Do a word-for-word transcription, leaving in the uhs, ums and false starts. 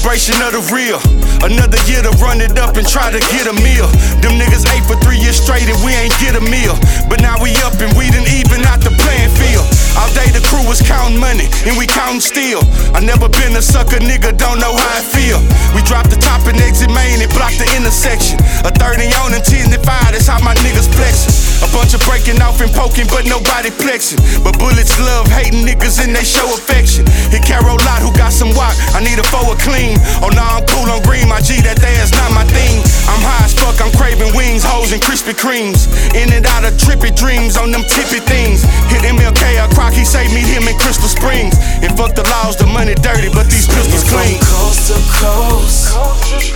celebration of the real. Another year to run it up and try to get a meal. Them niggas ate for three years straight and we ain't get a meal. But now we up and we done even out the playing field. All day the crew was counting money and we counting still. I never been a sucker, nigga, don't know how I feel. We dropped the top and exit main and blocked the intersection. A thirty on and ten to five, that's how my niggas flexin'. A bunch of breaking off and poking, but nobody flexing. But bullets love hating niggas and they show affection. Hit Carol Lot who got some wok, I need a forward clean. Oh nah, I'm cool on green, my G, that there's not my thing. I'm high as fuck, I'm craving wings, hoes and Krispy Kremes. In and out of trippy dreams on them tippy things. Hit M L K or Croc, he say meet him in Crystal Springs. And fuck the laws, the money dirty, but these pistols clean. From coast to coast,